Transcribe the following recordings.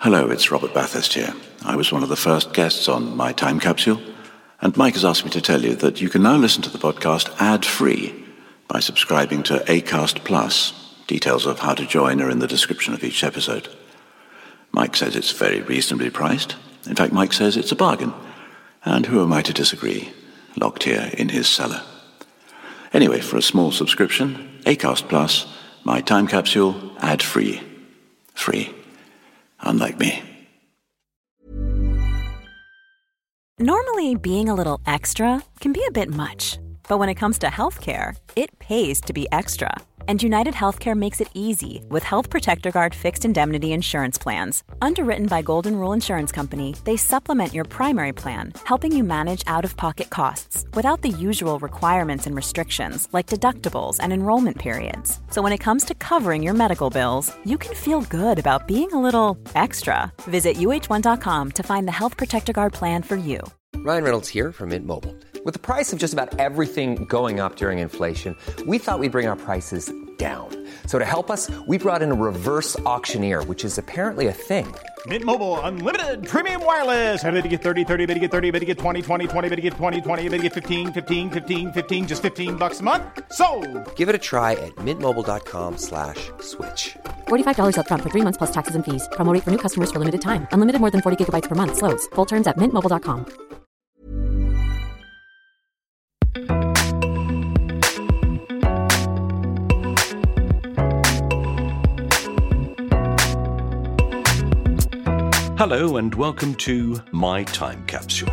Hello, it's Robert Bathurst here. I was one of the first guests on My Time Capsule, and Mike has asked me to tell you that you can now listen to the podcast ad-free by subscribing to Acast Plus. Details of how to join are in the description of each episode. Mike says it's very reasonably priced. In fact, Mike says it's a bargain. And who am I to disagree? Locked here in his cellar. Anyway, for a small subscription, Acast Plus, My Time Capsule, ad-free. Free. Unlike me. Normally, being a little extra can be a bit much. But when it comes to healthcare, it pays to be extra. And United Healthcare makes it easy with Health Protector Guard fixed indemnity insurance plans. Underwritten by Golden Rule Insurance Company, they supplement your primary plan, helping you manage out-of-pocket costs without the usual requirements and restrictions like deductibles and enrollment periods. So when it comes to covering your medical bills, you can feel good about being a little extra. Visit uh1.com to find the Health Protector Guard plan for you. Ryan Reynolds here from Mint Mobile. With the price of just about everything going up during inflation, we thought we'd bring our prices down. So to help us, we brought in a reverse auctioneer, which is apparently a thing. Mint Mobile Unlimited Premium Wireless. How to get 30, 30, bit to get 30, bit to get 20, 20, 20, bit to get 20, 20, bit to get 15, 15, 15, 15, just $15 a month? Sold! Give it a try at mintmobile.com/switch. $45 up front for 3 months plus taxes and fees. Promo rate for new customers for limited time. Unlimited more than 40 gigabytes per month. Slows full terms at mintmobile.com. Hello and welcome to My Time Capsule.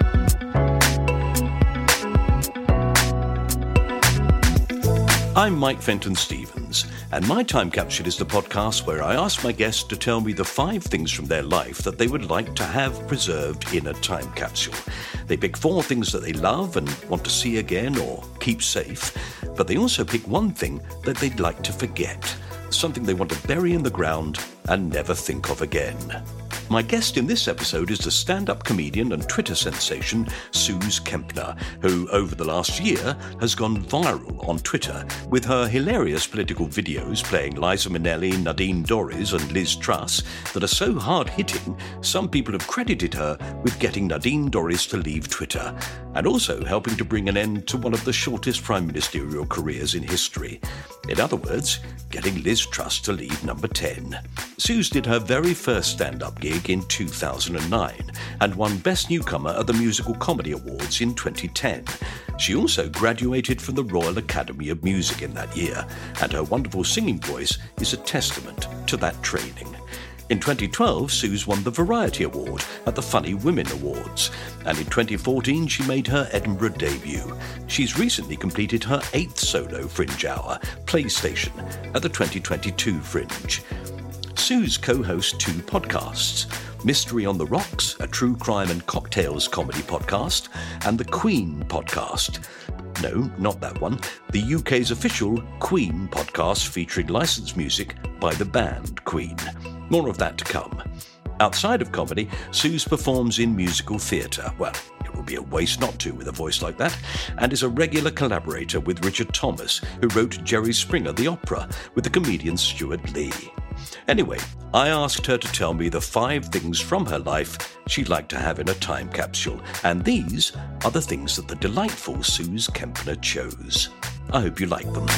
I'm Mike Fenton-Stevens, and My Time Capsule is the podcast where I ask my guests to tell me the 5 things from their life that they would like to have preserved in a time capsule. They pick 4 things that they love and want to see again or keep safe, but they also pick 1 thing that they'd like to forget, something they want to bury in the ground and never think of again. My guest in this episode is the stand-up comedian and Twitter sensation Suze Kempner, who over the last year has gone viral on Twitter with her hilarious political videos playing Liza Minnelli, Nadine Dorries and Liz Truss that are so hard-hitting, some people have credited her with getting Nadine Dorries to leave Twitter, and also helping to bring an end to one of the shortest prime ministerial careers in history. In other words, getting Liz Truss to leave number 10. Suze did her very first stand-up gig in 2009 and won Best Newcomer at the Musical Comedy Awards in 2010. She also graduated from the Royal Academy of Music in that year, and her wonderful singing voice is a testament to that training. In 2012, Suze won the Variety Award at the Funny Women Awards, and in 2014 she made her Edinburgh debut. She's recently completed her 8th solo Fringe Hour, PlayStation, at the 2022 Fringe. Suze co-hosts 2 podcasts, Mystery on the Rocks, a true crime and cocktails comedy podcast, and the Queen podcast. No, not that one. The UK's official Queen podcast featuring licensed music by the band Queen. More of that to come. Outside of comedy, Suze performs in musical theatre. Well, it would be a waste not to with a voice like that, and is a regular collaborator with Richard Thomas, who wrote Jerry Springer the Opera with the comedian Stuart Lee. Anyway, I asked her to tell me the 5 things from her life she'd like to have in a time capsule, and these are the things that the delightful Suze Kempner chose. I hope you like them.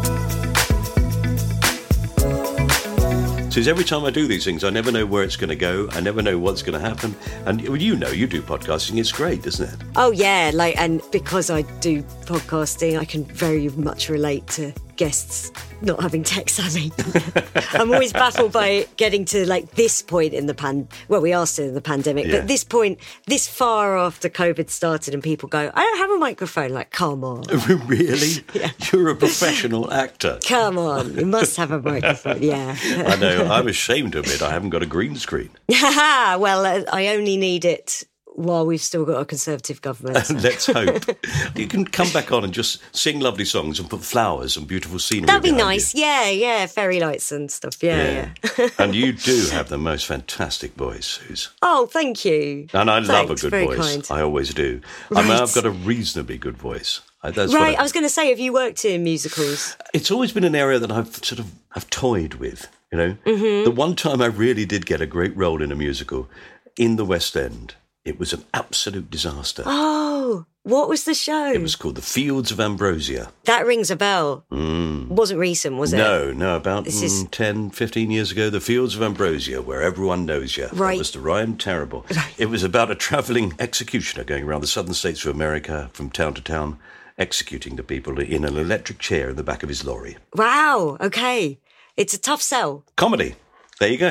Suze, every time I do these things, I never know where it's going to go. I never know what's going to happen. And you know, you do podcasting. It's great, isn't it? Oh, yeah. And because I do podcasting, I can very much relate to guests not having tech savvy. I'm always baffled by getting to this point in the we are still in the pandemic, yeah. But this point, this far after COVID started and people go, I don't have a microphone. Come on. Really? Yeah. You're a professional actor. Come on. You must have a microphone. Yeah. I know. I'm ashamed to admit I haven't got a green screen. Well, I only need it while we've still got a Conservative government. So. Let's hope. You can come back on and just sing lovely songs and put flowers and beautiful scenery. That'd be nice. You. Yeah. Fairy lights and stuff. Yeah. And you do have the most fantastic voice, Suze. Oh, thank you. And I love a good very voice. Kind. I always do. Right. I mean, I've got a reasonably good voice. I was going to say, have you worked in musicals? It's always been an area that I've toyed with. you know. The one time I really did get a great role in a musical in the West End, it was an absolute disaster. Oh, what was the show? It was called The Fields of Ambrosia. That rings a bell. Wasn't recent, was it? No, about 10, 15 years ago, The Fields of Ambrosia, Where Everyone Knows You. Right. That was the Ryan Terrible. It was about a travelling executioner going around the southern states of America from town to town, executing the people in an electric chair in the back of his lorry. Wow, okay. It's a tough sell. Comedy. There you go.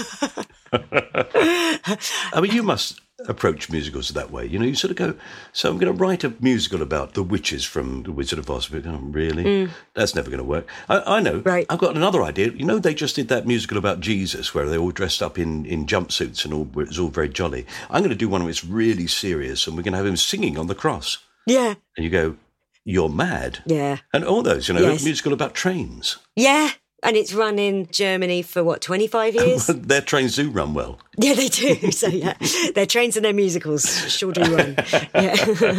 I mean, you must approach musicals that way. You know, you sort of go, so I'm going to write a musical about the witches from The Wizard of Oz. Oh, really? That's never going to work. I know. Right. I've got another idea. You know, they just did that musical about Jesus where they all dressed up in jumpsuits and it was all very jolly. I'm going to do one where it's really serious and we're going to have him singing on the cross. Yeah. And you go, you're mad. Yeah. And all those, you know, Yes. a musical about trains. Yeah. And it's run in Germany for, 25 years? Their trains do run well. Yeah, they do. So, yeah, their trains and their musicals sure do run. Yeah.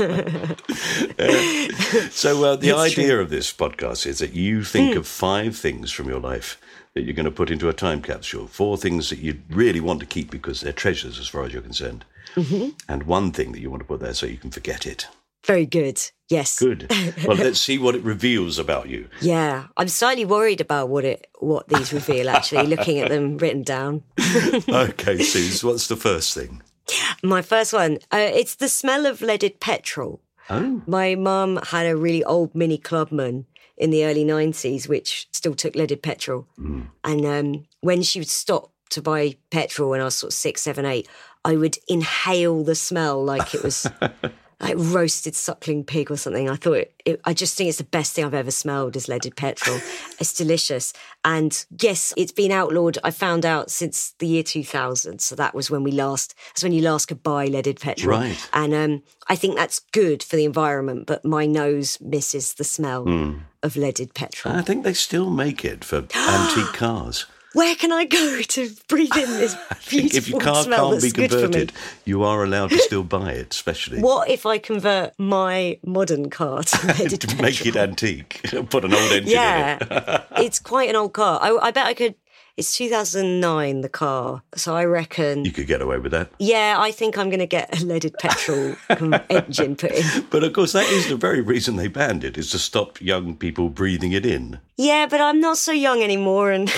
So the That's idea true. of this podcast is that you think of 5 things from your life that you're going to put into a time capsule. 4 things that you really want to keep because they're treasures as far as you're concerned. And 1 thing that you want to put there so you can forget it. Very good. Yes. Good. Well, let's see what it reveals about you. Yeah. I'm slightly worried about what these reveal, actually, looking at them written down. Okay, Suze, what's the first thing? My first one, it's the smell of leaded petrol. Oh. My mum had a really old Mini Clubman in the early 90s, which still took leaded petrol. And when she would stop to buy petrol when I was sort of 6, 7, 8, I would inhale the smell like it was like roasted suckling pig or something. I thought I just think it's the best thing I've ever smelled is leaded petrol. It's delicious. And yes, it's been outlawed, I found out, since the year 2000. So that was when that's when you last could buy leaded petrol. Right. And I think that's good for the environment, but my nose misses the smell of leaded petrol. I think they still make it for antique cars. Where can I go to breathe in this beautiful If your car smell can't that's be good for me? converted, you are allowed to still buy it, especially. What if I convert my modern car to leaded petrol? Make it antique. Put an old engine in it. Yeah, it's quite an old car. I bet I could. It's 2009, the car. So I reckon. You could get away with that. Yeah, I think I'm going to get a leaded petrol engine put in. But of course, that is the very reason they banned it, is to stop young people breathing it in. Yeah, but I'm not so young anymore. And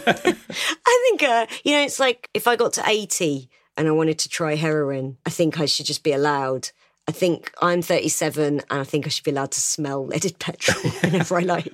I think, it's like if I got to 80 and I wanted to try heroin, I think I should just be allowed. I think I'm 37 and I think I should be allowed to smell leaded petrol whenever I like.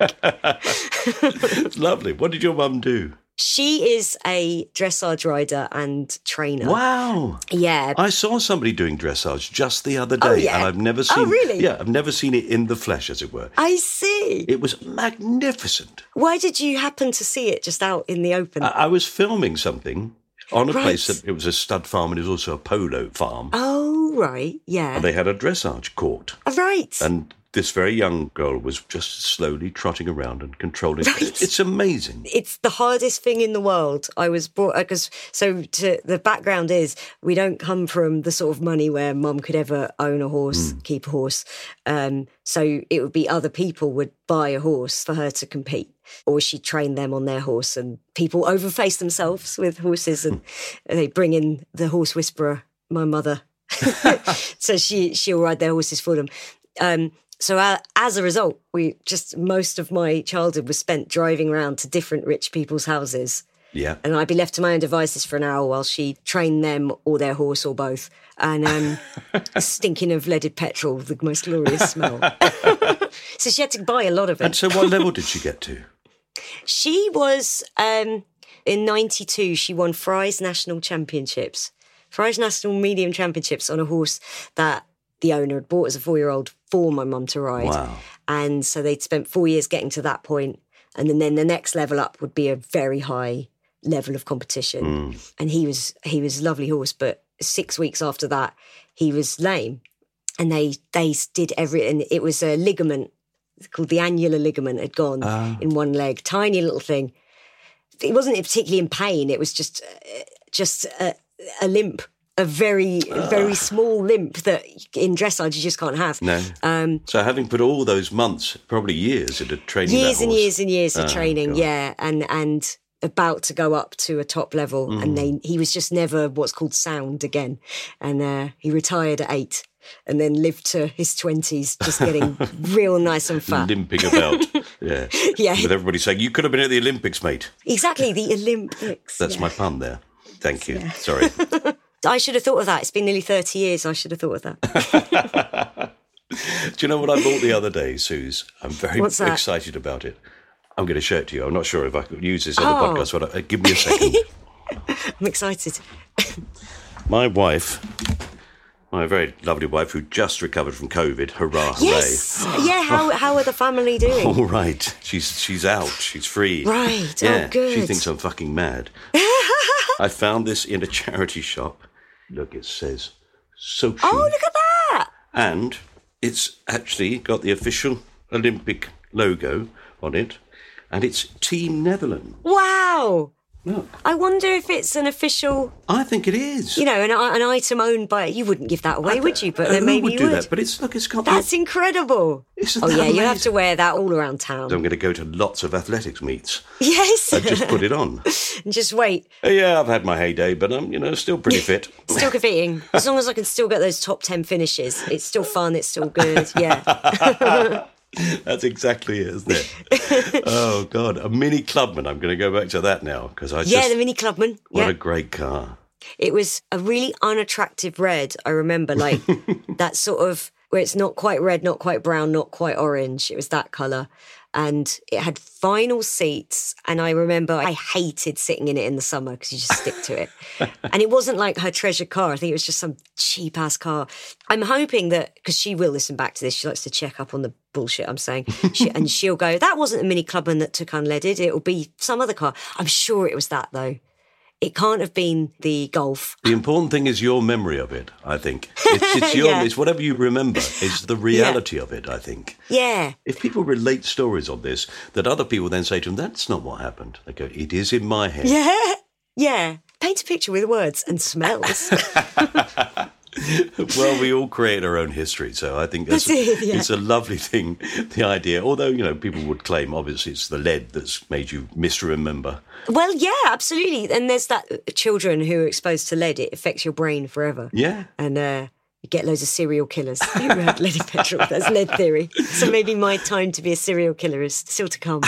It's lovely. What did your mum do? She is a dressage rider and trainer. Wow. Yeah. I saw somebody doing dressage just the other day, yeah? and I've never seen. Oh, really? Yeah, I've never seen it in the flesh, as it were. I see. It was magnificent. Why did you happen to see it just out in the open? I was filming something on a Right. place that it was a stud farm and it was also a polo farm, Oh, right. Yeah. and they had a dressage court. Right. And this very young girl was just slowly trotting around and controlling. Right. It's amazing. It's the hardest thing in the world. I was brought, the background is we don't come from the sort of money where mum could ever own a horse, keep a horse. So it would be other people would buy a horse for her to compete, or she'd train them on their horse, and people overface themselves with horses and they bring in the horse whisperer, my mother. So she'll ride their horses for them. So as a result, most of my childhood was spent driving around to different rich people's houses. Yeah. And I'd be left to my own devices for an hour while she trained them or their horse or both. And stinking of leaded petrol, the most glorious smell. So she had to buy a lot of it. And so what level did she get to? She was, in 92, she won Fry's National Championships. Fry's National Medium Championships on a horse that the owner had bought as a 4-year-old for my mum to ride. Wow. And so they'd spent 4 years getting to that point. And then the next level up would be a very high level of competition. And he was a lovely horse, but 6 weeks after that, he was lame. And they did and it was a ligament called the annular ligament had gone in one leg, tiny little thing. It wasn't particularly in pain. It was just a limp. A very small limp that in dressage you just can't have. No. So having put all those months, probably years into training years that and horse. years and years of training, God. yeah. And about to go up to a top level, and he was just never what's called sound again. And he retired at 8 and then lived to his 20s just getting real nice and fat. Limping about. Yeah. Yeah. With everybody saying, you could have been at the Olympics, mate. Exactly, the Olympics. That's my pun there. Thank you. Sorry. I should have thought of that. It's been nearly 30 years. I should have thought of that. Do you know what I bought the other day, Suze? I'm very What's that? excited about it. I'm going to show it to you. I'm not sure if I could use this on the podcast, but give me a second. I'm excited. My wife, my very lovely wife, who just recovered from COVID, hurrah, hooray. Yes. Yeah, how are the family doing? All right. She's out. She's free. Right. Yeah, Oh, good. she thinks I'm fucking mad. I found this in a charity shop. Look, it says Sochi. Oh, look at that. And it's actually got the official Olympic logo on it. And it's Team Netherlands. Wow. Look. I wonder if it's an official, I think it is. you know, an item owned by... You wouldn't give that away, would you? But then Who maybe would you do would. that? But it's got That's incredible. Isn't Oh, that yeah, you have amazing? to wear that all around town. So I'm going to go to lots of athletics meets Yes. and just put it on. And just wait. Yeah, I've had my heyday, but I'm, still pretty fit. Still competing. As long as I can still get those top 10 finishes. It's still fun. It's still good. Yeah. That's exactly it, isn't it? Oh, God. A Mini Clubman. I'm going to go back to that now because Yeah, the Mini Clubman. What Yeah. a great car. It was a really unattractive red, I remember, like that sort of, where it's not quite red, not quite brown, not quite orange. It was that colour. And it had vinyl seats. And I remember I hated sitting in it in the summer because you just stick to it. And it wasn't like her treasure car. I think it was just some cheap ass car. I'm hoping that, because she will listen back to this, she likes to check up on the bullshit I'm saying. And she'll go, that wasn't a Mini Clubman that took unleaded. It'll be some other car. I'm sure it was that though. It can't have been the Golf. The important thing is your memory of it, I think. It's your, Yeah. it's whatever you remember. It's the reality of it, I think. Yeah. If people relate stories on this, that other people then say to them, that's not what happened. They go, it is in my head. Yeah. Yeah. Paint a picture with words and smells. Well, we all create our own history, so I think That's it, yeah. it's a lovely thing, the idea. Although, people would claim, obviously, it's the lead that's made you misremember. Well, yeah, absolutely. And there's that children who are exposed to lead, it affects your brain forever. Yeah. And you get loads of serial killers. You had lead in petrol. That's lead theory. So maybe my time to be a serial killer is still to come.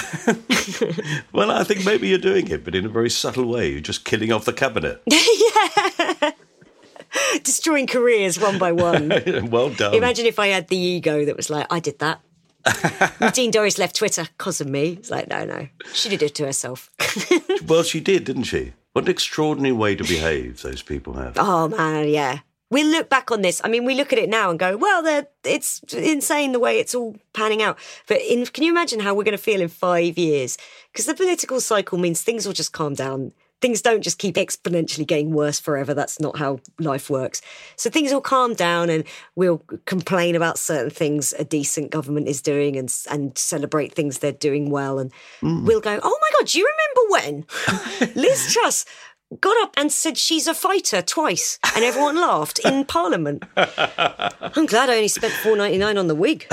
Well, I think maybe you're doing it, but in a very subtle way. You're just killing off the cabinet. Yeah. Destroying careers one by one. Well done. Imagine if I had the ego that was like, I did that. Nadine Dorries left Twitter because of me. It's like, no. She did it to herself. Well, she did, didn't she? What an extraordinary way to behave those people have. Oh, man, yeah. We look back on this. I mean, we look at it now and go, well, it's insane the way it's all panning out. But can you imagine how we're going to feel in 5 years? Because the political cycle means things will just calm down. Things don't just keep exponentially getting worse forever. That's not how life works. So things will calm down and we'll complain about certain things a decent government is doing and celebrate things they're doing well. And we'll go, oh my God, do you remember when Liz Truss got up and said she's a fighter twice and everyone laughed in Parliament? I'm glad I only spent $4.99 on the wig.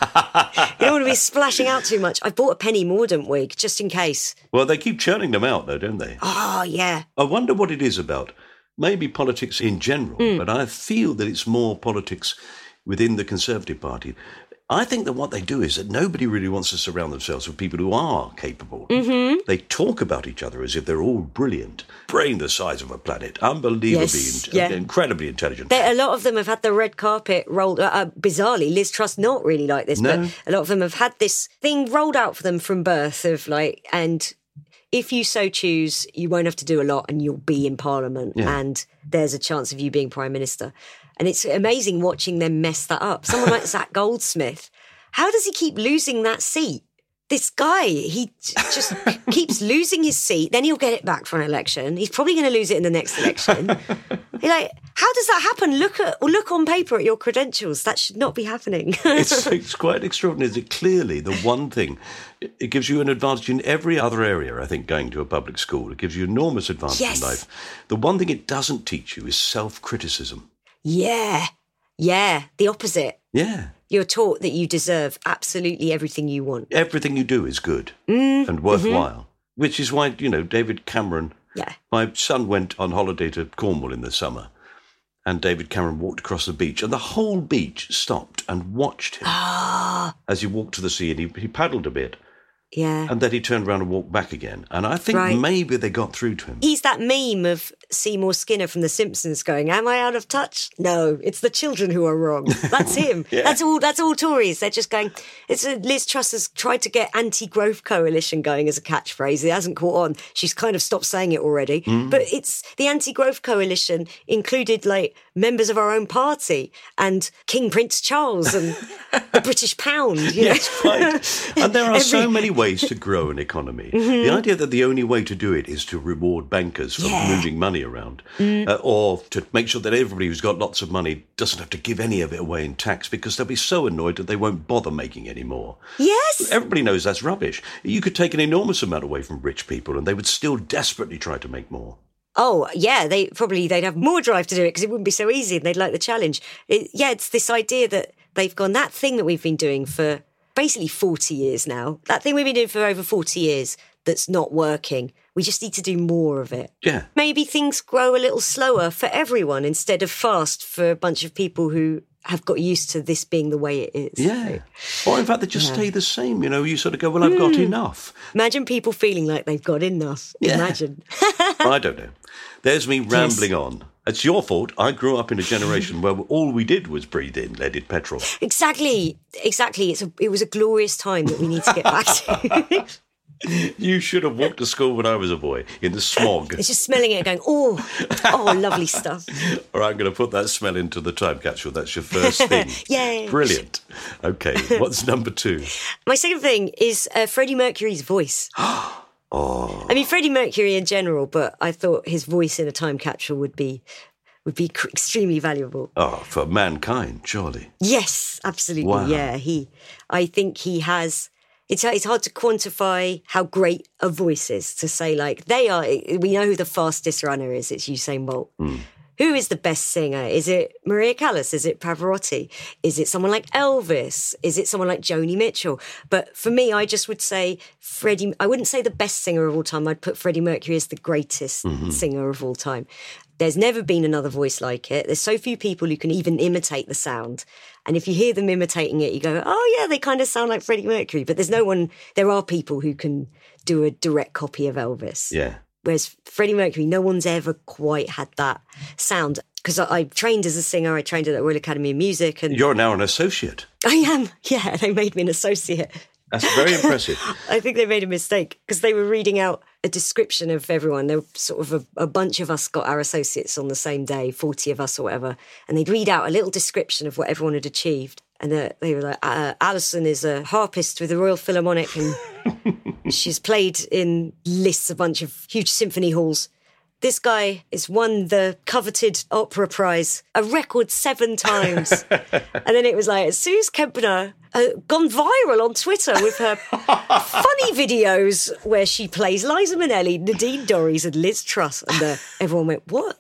You don't want to be splashing out too much. I bought a Penny Mordaunt wig just in case. Well, they keep churning them out, though, don't they? Oh, yeah. I wonder what it is about. Maybe politics in general, but I feel that it's more politics within the Conservative Party. I think that what they do is that nobody really wants to surround themselves with people who are capable. Mm-hmm. They talk about each other as if they're all brilliant. Brain the size of a planet, unbelievably, incredibly intelligent. A lot of them have had the red carpet rolled. Bizarrely, Liz Truss not really like this, No. but a lot of them have had this thing rolled out for them from birth of like, and if you so choose, you won't have to do a lot and you'll be in Parliament and there's a chance of you being Prime Minister. And it's amazing watching them mess that up. Someone like Zach Goldsmith, how does he keep losing that seat? This guy, he just keeps losing his seat. Then he'll get it back for an election. He's probably going to lose it in the next election. You're like, how does that happen? Look on paper at your credentials. That should not be happening. It's quite extraordinary. Is it clearly the one thing? It gives you an advantage in every other area, I think, going to a public school. It gives you enormous advantage in life. The one thing it doesn't teach you is self-criticism. Yeah, the opposite. Yeah. You're taught that you deserve absolutely everything you want. Everything you do is good and worthwhile. Which is why, David Cameron... Yeah. My son went on holiday to Cornwall in the summer, and David Cameron walked across the beach, and the whole beach stopped and watched him as he walked to the sea, and he paddled a bit. Yeah. And then he turned around and walked back again. And I think maybe they got through to him. He's that meme of Seymour Skinner from The Simpsons going, am I out of touch? No, it's the children who are wrong. That's him. Yeah. That's all Tories. They're just going, Liz Truss has tried to get anti-growth coalition going as a catchphrase. It hasn't caught on. She's kind of stopped saying it already. But it's the anti-growth coalition included like members of our own party and King Prince Charles and the British pound. Yes, right. And there are so many ways to grow an economy. The idea that the only way to do it is to reward bankers for moving money around, or to make sure that everybody who's got lots of money doesn't have to give any of it away in tax, because they'll be so annoyed that they won't bother making any more. Yes. Everybody knows that's rubbish. You could take an enormous amount away from rich people and they would still desperately try to make more. Oh, yeah, they'd have more drive to do it because it wouldn't be so easy and they'd like the challenge. It's this idea that they've gone, that thing that we've been doing for basically 40 years now, that thing we've been doing for over 40 years that's not working, we just need to do more of it. Yeah. Maybe things grow a little slower for everyone instead of fast for a bunch of people who have got used to this being the way it is. Yeah. Or in fact, they just stay the same. You sort of go, well, I've got enough. Imagine people feeling like they've got enough. Yeah. Imagine. I don't know. There's me rambling on. It's your fault. I grew up in a generation where all we did was breathe in leaded petrol. Exactly. It was a glorious time that we need to get back to. You should have walked to school when I was a boy, in the smog. It's just smelling it and going, oh, lovely stuff. All right, I'm going to put that smell into the time capsule. That's your first thing. Yay. Brilliant. Okay, what's number 2? My second thing is Freddie Mercury's voice. Oh. I mean, Freddie Mercury in general, but I thought his voice in a time capsule would be extremely valuable. Oh, for mankind, surely. Yes, absolutely. Wow. Yeah, I think he has... It's hard to quantify how great a voice is, to say like we know who the fastest runner is. It's Usain Bolt. Who is the best singer? Is it Maria Callas? Is it Pavarotti? Is it someone like Elvis? Is it someone like Joni Mitchell? But for me, I just would say Freddie. I wouldn't say the best singer of all time. I'd put Freddie Mercury as the greatest singer of all time. There's never been another voice like it. There's so few people who can even imitate the sound. And if you hear them imitating it, you go, oh, yeah, they kind of sound like Freddie Mercury. But there are people who can do a direct copy of Elvis. Yeah. Whereas Freddie Mercury, no one's ever quite had that sound. Because I trained as a singer. I trained at the Royal Academy of Music. And you're now an associate. I am. Yeah, they made me an associate. That's very impressive. I think they made a mistake because they were reading out a description of everyone. There were sort of a bunch of us got our associates on the same day, 40 of us or whatever, and they'd read out a little description of what everyone had achieved. And they were like, Alison is a harpist with the Royal Philharmonic and she's played in lists, a bunch of huge symphony halls. This guy has won the coveted opera prize a record 7 times. And then it was like, Suze Kempner gone viral on Twitter with her funny videos where she plays Liza Minnelli, Nadine Dorries and Liz Truss. And everyone went, what?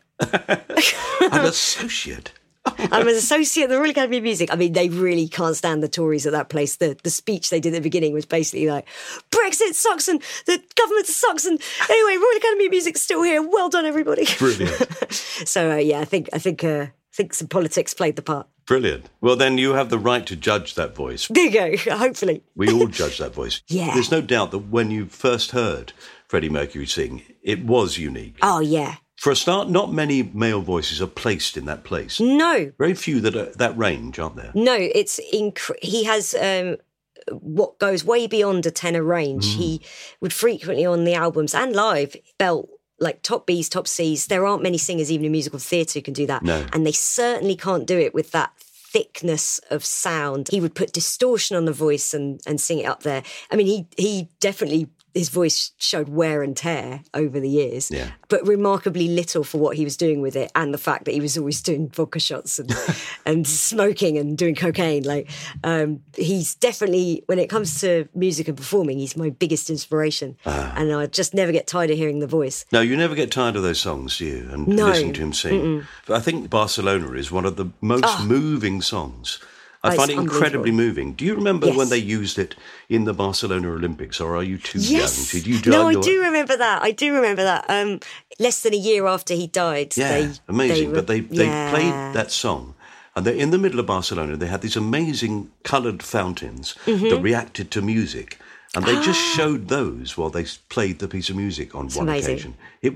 An associate. I'm an associate at the Royal Academy of Music. I mean, they really can't stand the Tories at that place. The speech they did at the beginning was basically like, Brexit sucks and the government sucks. And anyway, Royal Academy of Music's still here. Well done, everybody. Brilliant. So, I think some politics played the part. Brilliant. Well, then you have the right to judge that voice. There you go, hopefully. We all judge that voice. Yeah. There's no doubt that when you first heard Freddie Mercury sing, it was unique. Oh, yeah. For a start, not many male voices are placed in that place. No. Very few that are that range, aren't there? No, he has what goes way beyond a tenor range. He would frequently on the albums and live belt like top Bs, top Cs. There aren't many singers, even in musical theatre, who can do that. No. And they certainly can't do it with that thickness of sound. He would put distortion on the voice and sing it up there. I mean, he definitely... His voice showed wear and tear over the years, but remarkably little for what he was doing with it, and the fact that he was always doing vodka shots and smoking and doing cocaine. Like, he's definitely, when it comes to music and performing, he's my biggest inspiration, and I just never get tired of hearing the voice. No, you never get tired of those songs, do you? And listen to him sing. But I think Barcelona is one of the most moving songs. I find it It's incredibly unbelievable. moving. Do you remember Yes. when they used it in the Barcelona Olympics, or are you too Yes. young? Did you No, I do remember that. Less than a year after he died. Yeah, amazing. But they yeah. played that song, and they're in the middle of Barcelona. They had these amazing coloured fountains Mm-hmm. that reacted to music, and they just showed those while they played the piece of music on one amazing. occasion.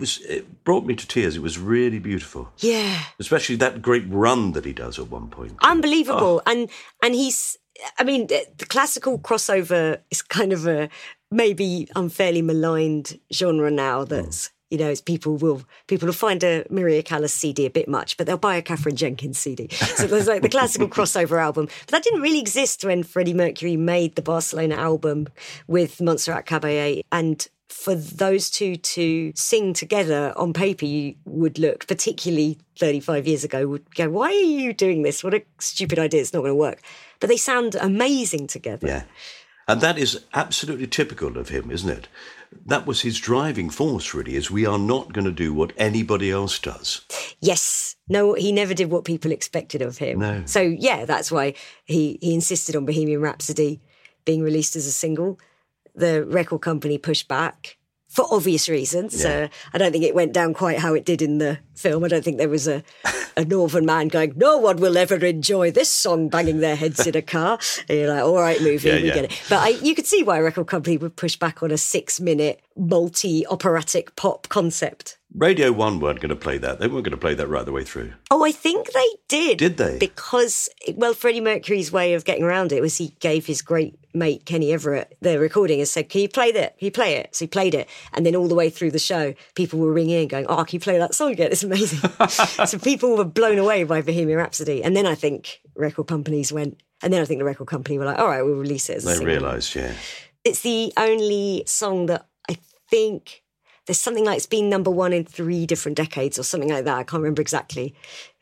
It brought me to tears. It was really beautiful, Yeah. especially that great run that he does at one point. Unbelievable. And he's, I mean, the classical crossover is kind of a maybe unfairly maligned genre now that's, you know, it's people will find a Maria Callas CD a bit much, but they'll buy a Catherine Jenkins CD. So there's like the classical crossover album. But that didn't really exist when Freddie Mercury made the Barcelona album with Montserrat Caballé. And for those two to sing together on paper, you would look, particularly 35 years ago, would go, why are you doing this? What a stupid idea. It's not going to work. But they sound amazing together. Yeah. And that is absolutely typical of him, isn't it? That was his driving force, really, is we are not going to do what anybody else does. Yes. No, he never did what people expected of him. No. So, yeah, that's why he insisted on Bohemian Rhapsody being released as a single. The record company pushed back for obvious reasons. Yeah. I don't think it went down quite how it did in the film. I don't think there was a northern man going, no one will ever enjoy this song, banging their heads in a car. And you're like, all right, movie, Yeah, we yeah. get it. But you could see why a record company would push back on a 6-minute multi-operatic pop concept. Radio 1 weren't going to play that. They weren't going to play that right the way through. Oh, I think they did. Did they? Because, well, Freddie Mercury's way of getting around it was he gave his great mate, Kenny Everett, the recording and said, can you play that? Can you play it? So he played it. And then all the way through the show, people were ringing in going, oh, can you play that song again? It's amazing. So people were blown away by Bohemian Rhapsody. And then I think record companies went, and then I think the record company were like, all right, we'll release it as a They single. realised, yeah. It's the only song that I think there's something like it's been number one in 3 different decades or something like that. I can't remember exactly.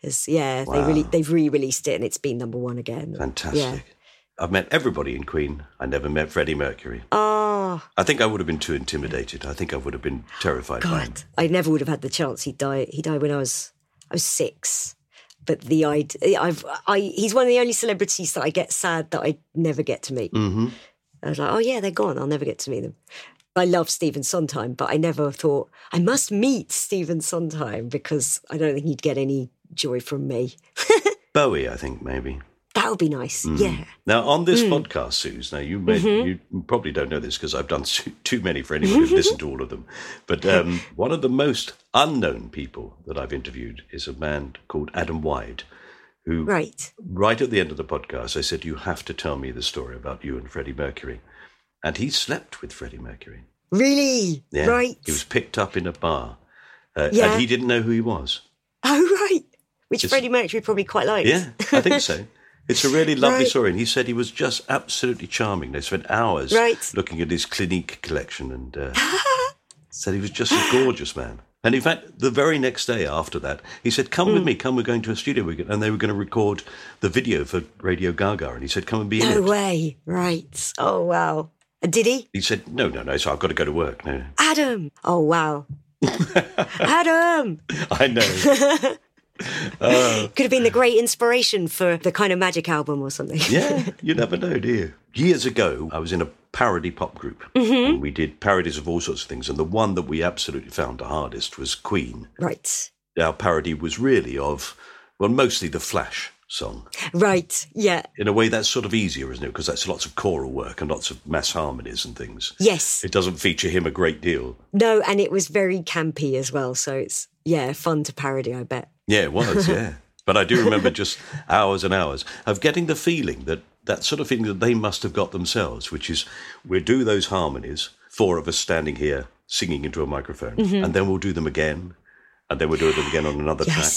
Wow. They've re-released it and it's been number one again. Fantastic. Yeah. I've met everybody in Queen. I never met Freddie Mercury. Oh, I think I would have been too intimidated. I think I would have been terrified by him. God. I never would have had the chance. He died when I was 6. But he's one of the only celebrities that I get sad that I never get to meet. Mm-hmm. I was like, oh yeah, they're gone. I'll never get to meet them. I love Stephen Sondheim, but I never thought I must meet Stephen Sondheim because I don't think he'd get any joy from me. Bowie, I think, maybe. That would be nice. Yeah. Now, on this podcast, Suze, now you probably don't know this because I've done too many for anyone who've listened to all of them. But one of the most unknown people that I've interviewed is a man called Adam Wyde, who, right at the end of the podcast, I said, you have to tell me the story about you and Freddie Mercury. And he slept with Freddie Mercury. Really? Yeah. Right. He was picked up in a bar. Yeah. And he didn't know who he was. Oh, right. Which Freddie Mercury probably quite liked. Yeah, I think so. It's a really lovely Right. story. And he said he was just absolutely charming. They spent hours looking at his Clinique collection and said he was just a gorgeous man. And in fact, the very next day after that, he said, come with me, we're going to a studio. And they were going to record the video for Radio Gaga. And he said, come and be in it. No way. Right. Oh, wow. And did he? He said, no, so I've got to go to work. No. Adam. Oh, wow. Adam. I know. Could have been the great inspiration for the Kind of Magic album or something. Yeah, you never know, do you? Years ago, I was in a parody pop group, and we did parodies of all sorts of things, and the one that we absolutely found the hardest was Queen. Right. Our parody was really of, well, mostly the Flash song. Right, yeah. In a way, that's sort of easier, isn't it? Because that's lots of choral work and lots of mass harmonies and things. Yes. It doesn't feature him a great deal. No, and it was very campy as well, so it's, fun to parody, I bet. Yeah, it was, yeah. But I do remember just hours and hours of getting the feeling that sort of feeling that they must have got themselves, which is we'll do those harmonies, 4 of us standing here singing into a microphone, and then we'll do them again, and then we'll do them again on another track.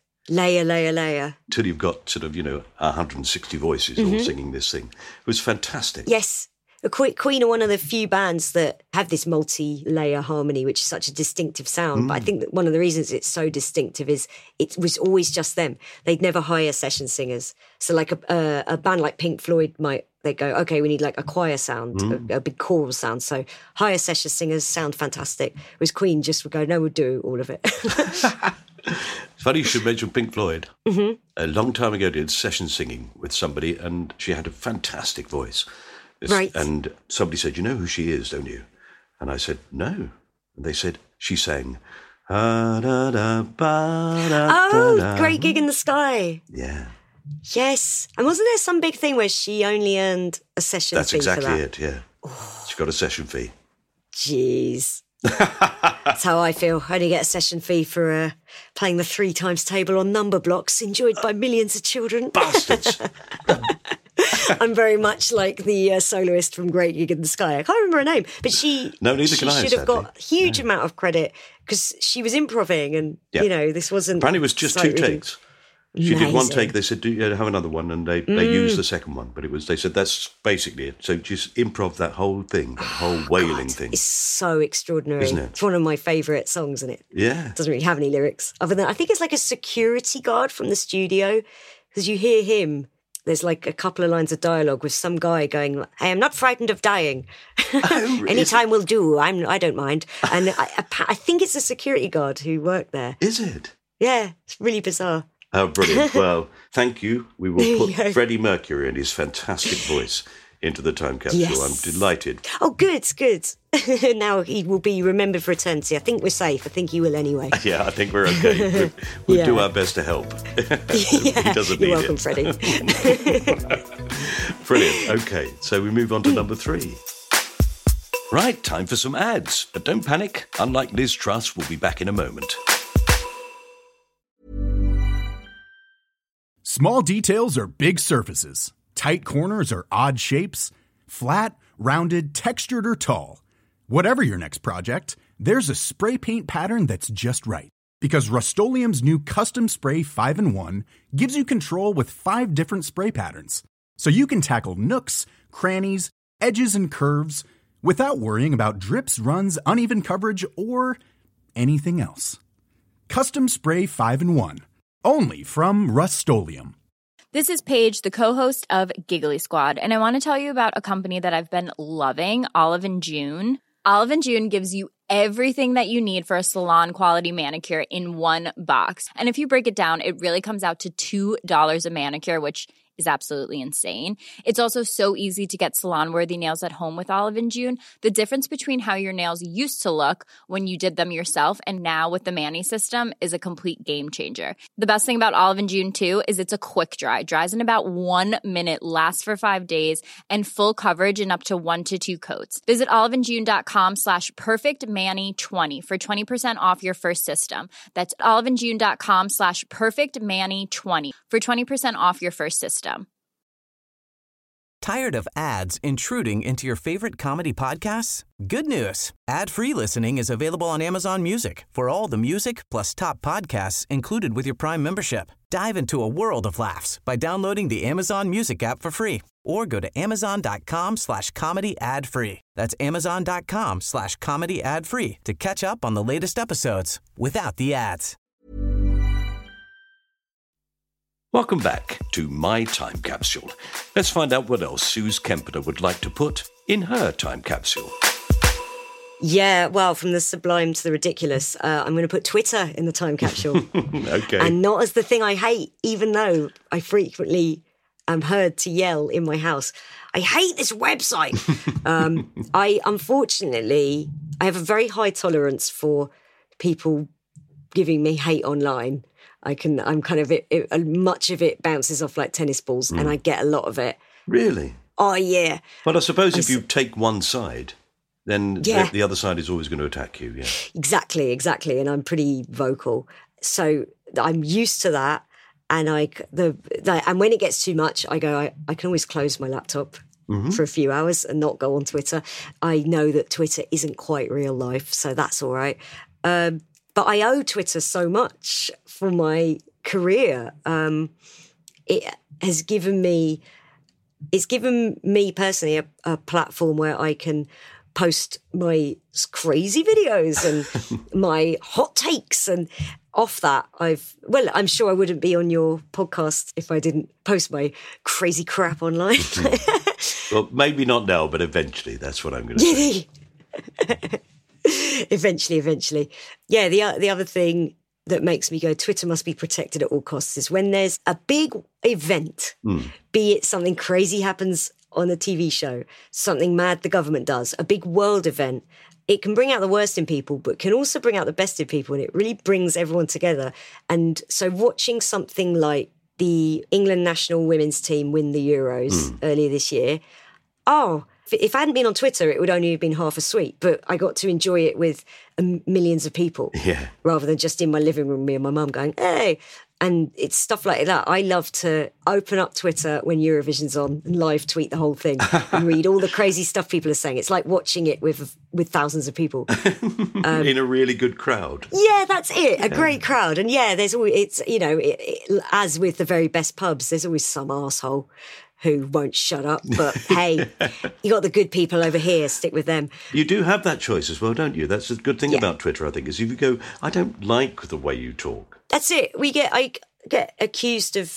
Layer. Till you've got sort of, 160 voices all singing this thing. It was fantastic. Yes. Queen are one of the few bands that have this multi-layer harmony, which is such a distinctive sound. But I think that one of the reasons it's so distinctive is it was always just them. They'd never hire session singers. So like a band like Pink Floyd they go, okay, we need like a choir sound, a big choral sound. So hire session singers sound fantastic. Whereas Queen just would go, no, we'll do all of it. It's funny you should mention Pink Floyd. Mm-hmm. A long time ago, I did session singing with somebody, and she had a fantastic voice. Right. And somebody said, "You know who she is, don't you?" And I said, "No." And they said, "She sang, Great Gig in the Sky." Yeah. Yes. And wasn't there some big thing where she only earned a session That's fee for that? exactly it, yeah. She got a session fee. Jeez. That's how I feel. I only get a session fee for playing the 3 times table on number blocks enjoyed by millions of children. Bastards. I'm very much like the soloist from Great Gig in the Sky. I can't remember her name, but she should have got a huge amount of credit because she was improving and, you know, this wasn't... Apparently it was just 2 takes. She did 1 take. They said, "Do you have another one?" And they used the second one. But they said that's basically it. So just improv that whole thing, that whole wailing thing. It's so extraordinary. Isn't it? It's one of my favourite songs, and it doesn't really have any lyrics other than I think it's like a security guard from the studio because you hear him. There's like a couple of lines of dialogue with some guy going, "I am not frightened of dying. Any time will do. I don't mind." And I think it's a security guard who worked there. Is it? Yeah, it's really bizarre. Oh, brilliant. Well, thank you. We will put Freddie Mercury and his fantastic voice into the time capsule. Yes. I'm delighted. Oh, good. Now he will be remembered for eternity. I think we're safe. I think he will anyway. Yeah, I think we're okay. We'll do our best to help. He doesn't need You're welcome, it. Freddie. Brilliant. Okay, so we move on to number 3. Right, time for some ads. But don't panic. Unlike Liz Truss, we'll be back in a moment. Small details are big surfaces. Tight corners are odd shapes. Flat, rounded, textured, or tall. Whatever your next project, there's a spray paint pattern that's just right. Because Rust-Oleum's new Custom Spray 5-in-1 gives you control with 5 different spray patterns. So you can tackle nooks, crannies, edges, and curves without worrying about drips, runs, uneven coverage, or anything else. Custom Spray 5-in-1. Only from Rust-Oleum. This is Paige, the co-host of Giggly Squad, and I want to tell you about a company that I've been loving, Olive & June. Olive & June gives you everything that you need for a salon-quality manicure in one box. And if you break it down, it really comes out to $2 a manicure, which is absolutely insane. It's also so easy to get salon-worthy nails at home with Olive & June. The difference between how your nails used to look when you did them yourself and now with the Mani system is a complete game changer. The best thing about Olive & June, too, is it's a quick dry. Dries in about 1 minute, lasts for 5 days, and full coverage in up to 1 to 2 coats. Visit oliveandjune.com/perfectmani20 for 20% off your first system. That's oliveandjune.com/perfectmani20 for 20% off your first system. Tired of ads intruding into your favorite comedy podcasts? Good news. Ad-free listening is available on Amazon Music for all the music plus top podcasts included with your Prime membership. Dive into a world of laughs by downloading the Amazon Music app for free or go to amazon.com/comedy ad-free. That's amazon.com/comedy ad-free to catch up on the latest episodes without the ads. Welcome back to My Time Capsule. Let's find out what else Suze Kempner would like to put in her time capsule. Yeah, well, from the sublime to the ridiculous, I'm going to put Twitter in the time capsule. Okay. And not as the thing I hate, even though I frequently am heard to yell in my house, I hate this website. I have a very high tolerance for people giving me hate online. Much of it bounces off like tennis balls and I get a lot of it. Really? Oh, yeah. But I suppose if you take one side, then the other side is always going to attack you, yeah. Exactly. And I'm pretty vocal. So I'm used to that. And and when it gets too much, I go, I can always close my laptop for a few hours and not go on Twitter. I know that Twitter isn't quite real life, so that's all right. But I owe Twitter so much for my career. It's given me personally a platform where I can post my crazy videos and my hot takes. And off that, I'm sure I wouldn't be on your podcast if I didn't post my crazy crap online. Well, maybe not now, but eventually. That's what I'm going to say. Eventually. Yeah, the other thing that makes me go, Twitter must be protected at all costs, is when there's a big event, be it something crazy happens on a TV show, something mad the government does, a big world event. It can bring out the worst in people, but can also bring out the best in people, and it really brings everyone together. And so watching something like the England national women's team win the Euros earlier this year, if I hadn't been on Twitter, it would only have been half as sweet, but I got to enjoy it with millions of people rather than just in my living room, me and my mum going, hey. And it's stuff like that. I love to open up Twitter when Eurovision's on and live tweet the whole thing and read all the crazy stuff people are saying. It's like watching it with thousands of people. In a really good crowd. Yeah, that's it. A great crowd. And yeah, there's always, as with the very best pubs, there's always some arsehole who won't shut up. But hey, you got the good people over here, stick with them. You do have that choice as well, don't you? That's the good thing about Twitter, I think, is if you go, I don't like the way you talk. That's it. I get accused of,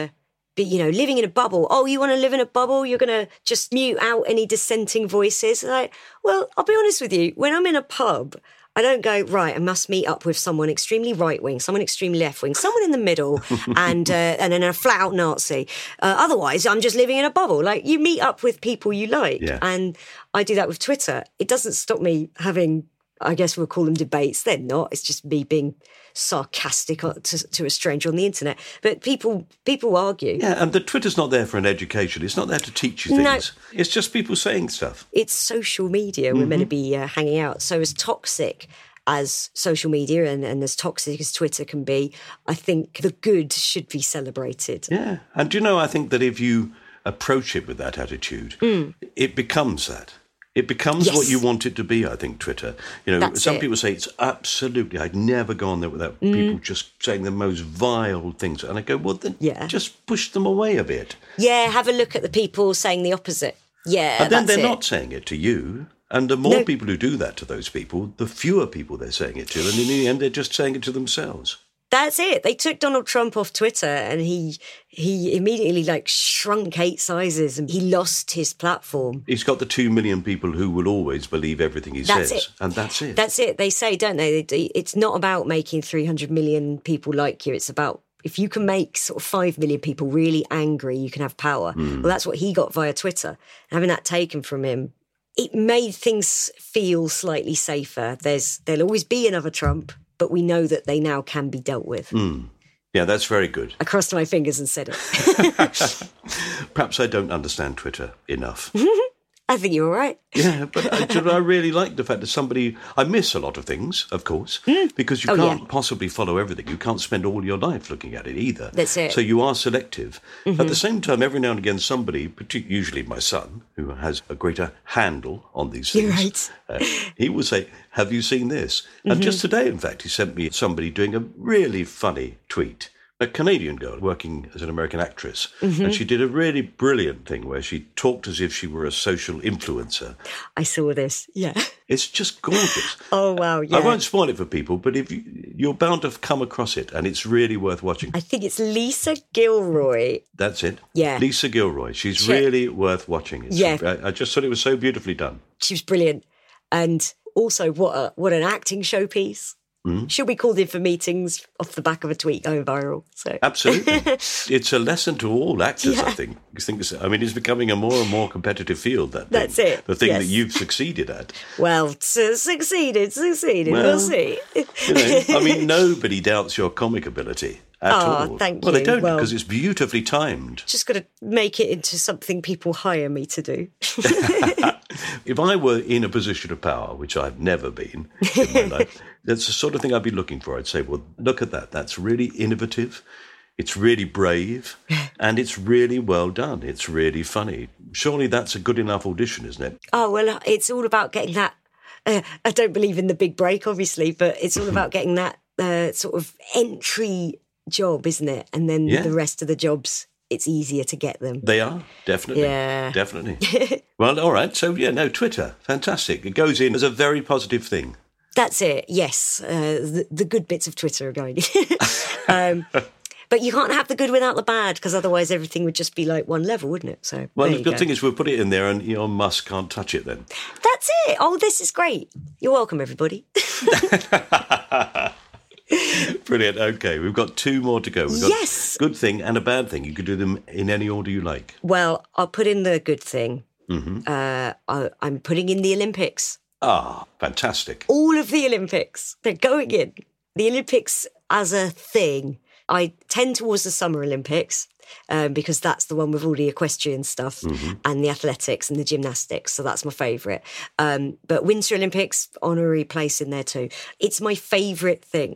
living in a bubble. Oh, you want to live in a bubble? You're going to just mute out any dissenting voices? Like, well, I'll be honest with you. When I'm in a pub, I don't go, right, I must meet up with someone extremely right-wing, someone extremely left-wing, someone in the middle, and then a flat-out Nazi. Otherwise, I'm just living in a bubble. Like, you meet up with people you like. Yeah. And I do that with Twitter. It doesn't stop me having, I guess we'll call them debates. They're not. It's just me being sarcastic to a stranger on the internet. But people argue. Yeah, and the Twitter's not there for an education. It's not there to teach you things. No. It's just people saying stuff. It's social media. We're meant to be hanging out. So as toxic as social media and as toxic as Twitter can be, I think the good should be celebrated. Yeah, and do you know, I think that if you approach it with that attitude, it becomes that. It becomes what you want it to be, I think, Twitter. Some people say it's absolutely, I'd never go on there without people just saying the most vile things. And I go, well, then just push them away a bit. Yeah, have a look at the people saying the opposite. Yeah, and then they're not saying it to you. And the more people who do that to those people, the fewer people they're saying it to. And in the end, they're just saying it to themselves. That's it. They took Donald Trump off Twitter and he immediately shrunk 8 sizes and he lost his platform. He's got the 2 million people who will always believe everything he says. And that's it. That's it. They say, don't they? It's not about making 300 million people like you. It's about if you can make sort of 5 million people really angry, you can have power. Well, that's what he got via Twitter. And having that taken from him, it made things feel slightly safer. There'll always be another Trump, but we know that they now can be dealt with. Yeah, that's very good. I crossed my fingers and said it. Perhaps I don't understand Twitter enough. I think you're all right. Yeah, but I really like the fact that I miss a lot of things, of course, because you can't possibly follow everything. You can't spend all your life looking at it either. That's it. So you are selective. At the same time, every now and again, somebody, usually my son, who has a greater handle on these things, he will say, have you seen this? And just today, in fact, he sent me somebody doing a really funny tweet. A Canadian girl working as an American actress, and she did a really brilliant thing where she talked as if she were a social influencer. I saw this, yeah. It's just gorgeous. Oh, wow, yeah. I won't spoil it for people, but if you're bound to come across it, and it's really worth watching. I think it's Lisa Gilroy. That's it. Yeah. Lisa Gilroy. She's really worth watching. I just thought it was so beautifully done. She was brilliant. And also, what an acting showpiece. She'll be called in for meetings off the back of a tweet going viral. So. Absolutely. It's a lesson to all actors, I think. It's becoming a more and more competitive field, That's it. The thing that you've succeeded at. Well, succeeded. We'll see. Nobody doubts your comic ability at all. Thank you. Well, they don't, well, because it's beautifully timed. Just got to make it into something people hire me to do. If I were in a position of power, which I've never been in my life, that's the sort of thing I'd be looking for. I'd say, well, look at that. That's really innovative. It's really brave. And it's really well done. It's really funny. Surely that's a good enough audition, isn't it? Oh, well, it's all about getting that. I don't believe in the big break, obviously, but it's all about getting that sort of entry job, isn't it? And then the rest of the jobs, it's easier to get them. They are, definitely. Yeah. Definitely. Well, all right. So, Twitter, fantastic. It goes in as a very positive thing. That's it, yes. The good bits of Twitter are going in. But you can't have the good without the bad, because otherwise everything would just be like one level, wouldn't it? So, well, the good thing is we'll put it in there and Elon Musk can't touch it then. That's it. Oh, this is great. You're welcome, everybody. Brilliant. Okay, we've got 2 more to go. We've got Yes. good thing and a bad thing. You could do them in any order you like. Well, I'll put in the good thing. Mm-hmm. I'm putting in the Olympics. Ah, fantastic. All of the Olympics. They're going in. The Olympics as a thing. I tend towards the Summer Olympics because that's the one with all the equestrian stuff and the athletics and the gymnastics. So that's my favourite. But Winter Olympics, honorary place in there too. It's my favourite thing.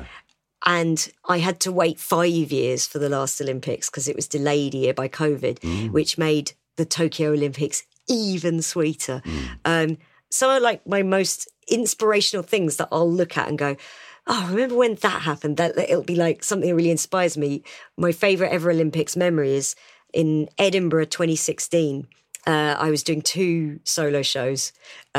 And I had to wait 5 years for the last Olympics because it was delayed a year by COVID, which made the Tokyo Olympics even sweeter. Some of like my most inspirational things that I'll look at and go, oh, remember when that happened? That it'll be like something that really inspires me. My favourite ever Olympics memory is in Edinburgh 2016. I was doing 2 solo shows.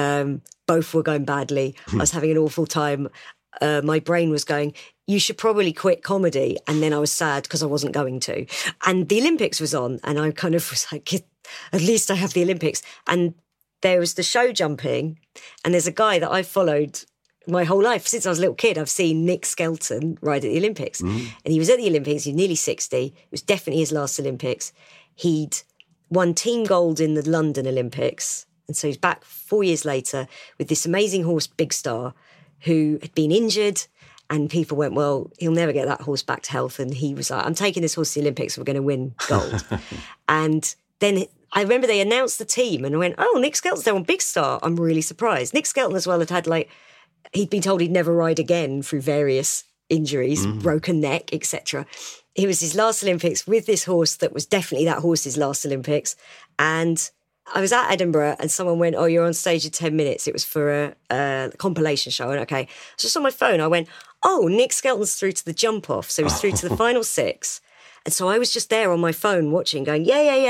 Both were going badly. I was having an awful time. My brain was going, you should probably quit comedy. And then I was sad because I wasn't going to. And the Olympics was on. And I kind of was like, at least I have the Olympics. And there was the show jumping. And there's a guy that I followed my whole life. Since I was a little kid, I've seen Nick Skelton ride at the Olympics. And he was at the Olympics. He was nearly 60. It was definitely his last Olympics. He'd won team gold in the London Olympics. And so he's back 4 years later with this amazing horse, Big Star, who had been injured. And people went, well, he'll never get that horse back to health. And he was like, I'm taking this horse to the Olympics. We're going to win gold. And then I remember they announced the team and I went, oh, Nick Skelton's there on Big Star. I'm really surprised. Nick Skelton as well had like, he'd been told he'd never ride again through various injuries, broken neck, etc. It was his last Olympics with this horse that was definitely that horse's last Olympics. And I was at Edinburgh and someone went, oh, you're on stage in 10 minutes. It was for a compilation show. I went, okay. So just on my phone, I went, oh, Nick Skelton's through to the jump off. So he was through to the final 6. And so I was just there on my phone watching, going,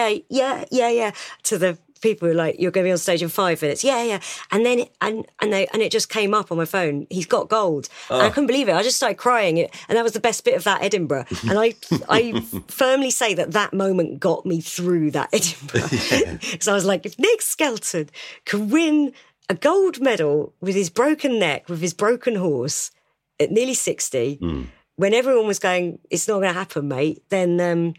yeah, to the people who were like, you're going to be on stage in 5 minutes. Yeah. And then, and it just came up on my phone. He's got gold. And I couldn't believe it. I just started crying. And that was the best bit of that Edinburgh. And I firmly say that moment got me through that Edinburgh. So I was like, if Nick Skelton can win a gold medal with his broken neck, with his broken horse at nearly 60, when everyone was going, it's not going to happen, mate, then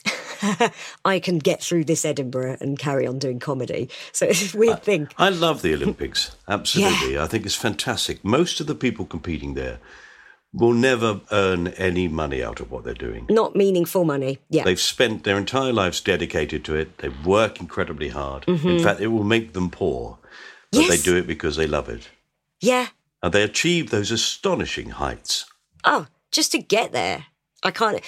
I can get through this Edinburgh and carry on doing comedy. So it's a weird thing. I love the Olympics. Absolutely. Yeah. I think it's fantastic. Most of the people competing there will never earn any money out of what they're doing. Not meaningful money, yeah. They've spent their entire lives dedicated to it. They work incredibly hard. In fact, it will make them poor. But they do it because they love it. Yeah. And they achieve those astonishing heights. Oh, just to get there. I can't...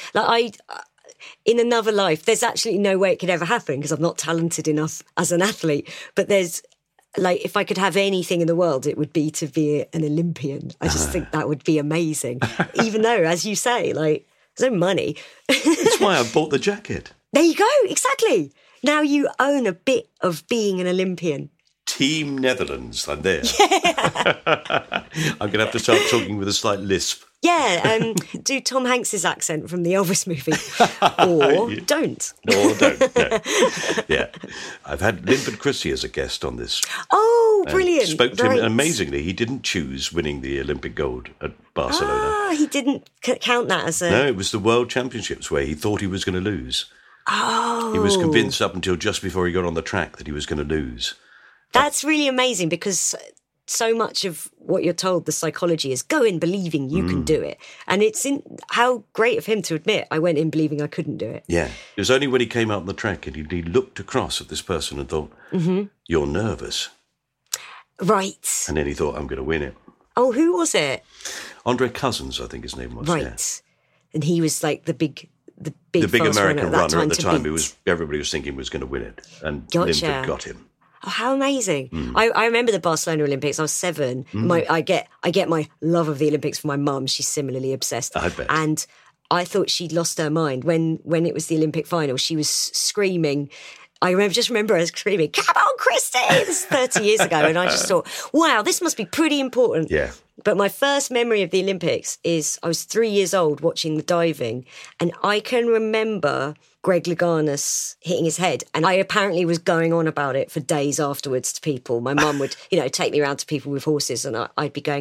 in another life, there's actually no way it could ever happen because I'm not talented enough as an athlete. But there's, like, if I could have anything in the world, it would be to be an Olympian. I just think that would be amazing. Even though, as you say, like, there's no money. That's why I bought the jacket. There you go, exactly. Now you own a bit of being an Olympian. Team Netherlands, I'm there. Yeah. I'm going to have to start talking with a slight lisp. Yeah, do Tom Hanks's accent from the Elvis movie. Or don't. Or don't, no. Yeah. I've had Linford Christie as a guest on this. Oh, brilliant. Spoke to him, amazingly, he didn't choose winning the Olympic gold at Barcelona. Ah, he didn't count that as a... No, it was the World Championships where he thought he was going to lose. Oh. He was convinced up until just before he got on the track that he was going to lose. That's really amazing because so much of what you're told, the psychology is go in believing you can do it. And it's in how great of him to admit I went in believing I couldn't do it. Yeah. It was only when he came out on the track and he looked across at this person and thought, you're nervous. Right. And then he thought, I'm going to win it. Oh, who was it? Andre Cousins, I think his name was. Right. Yeah. And he was like the big American runner at the time. Beat. Everybody was thinking was going to win it. And Gotcha. Linford got him. Oh, how amazing. I remember the Barcelona Olympics. I was 7. I get my love of the Olympics from my mum. She's similarly obsessed. I bet. And I thought she'd lost her mind. When it was the Olympic final, she was screaming. I remember her screaming, come on, Christy! It was 30 years ago. And I just thought, wow, this must be pretty important. Yeah. But my first memory of the Olympics is I was 3 years old watching the diving. And I can remember Greg Louganis hitting his head. And I apparently was going on about it for days afterwards to people. My mum would, take me around to people with horses and I'd be going,